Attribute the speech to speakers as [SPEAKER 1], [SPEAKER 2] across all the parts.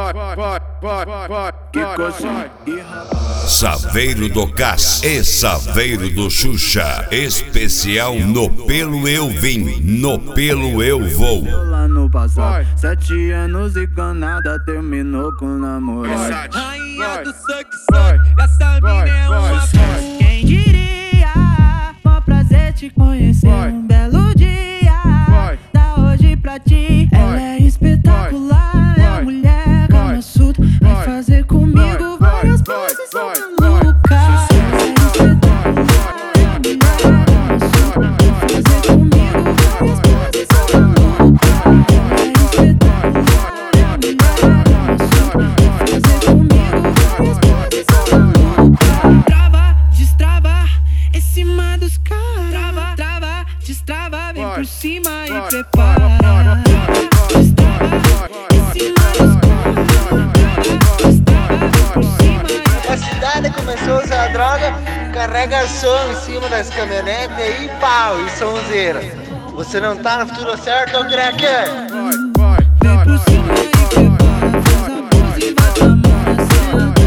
[SPEAKER 1] Que coisa.
[SPEAKER 2] Saveiro do Cas e Saveiro do Xuxa. Especial No Pelo Eu Vim, No Pelo Eu Vou.
[SPEAKER 1] Lá no passado, 7 anos e nada terminou com o namoro.
[SPEAKER 3] Rainha do suck, essa mina é uma bosta.
[SPEAKER 4] Quem diria, mó prazer te conhecer. Um belo dia, da hoje pra ti. Ela é espetacular, é a mulher Kama Sutra. Vai fazer comigo várias poses malucas. Destrava, vem por cima e prepara. Destrava, em cima dos caras. Destrava, vem por cima e...
[SPEAKER 5] A cidade começou a usar droga, carrega som em cima das caminhonetes e pau, e sonzeira. Você não tá no futuro certo, ô cracker?
[SPEAKER 4] Vem por cima e prepara. Faz a pose e vai tomar sentando.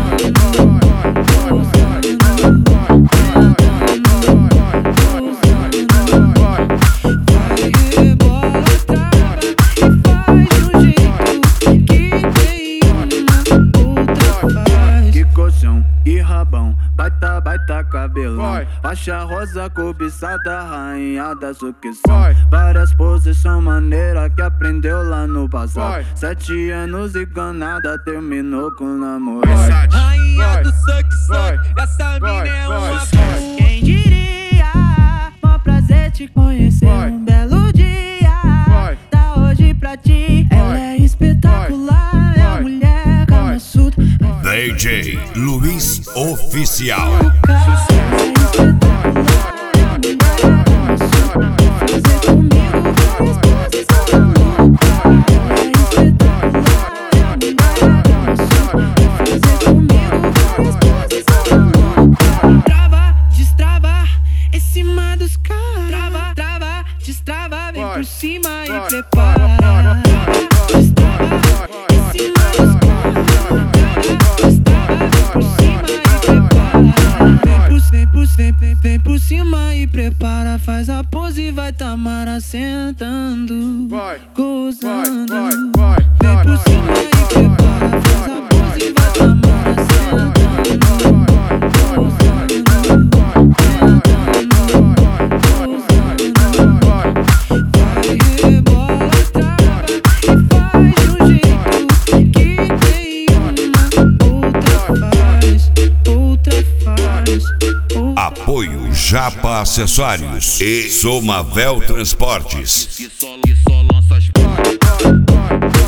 [SPEAKER 1] E rabão, baita cabelão. Faixa rosa cobiçada, rainha da sucção. Várias posições maneiras que aprendeu lá no passado. 7 anos e nada terminou com o namoro.
[SPEAKER 3] Rainha do suck, essa mina é uma bosta.
[SPEAKER 4] Quem diria, mó prazer te conhecer. Um belo dia, da hoje pra ti. Ela é espetacular, é a mulher Kama Sutra.
[SPEAKER 2] DJ Luiz Oficial.
[SPEAKER 4] Destrava, em cima dos caras. Destrava, vem por cima e prepara. Destrava, em cima dos caras. Vem por cima e prepara. Faz a pose e vai Tamara sentando, gozando. Vem por cima e prepara. Faz a pose e vai Tamara sentando, gozando. Vai rebola, trava e faz de um jeito que tem outra faz.
[SPEAKER 2] Apoio Japa Acessórios e Somavel Transportes.
[SPEAKER 3] Que só lança as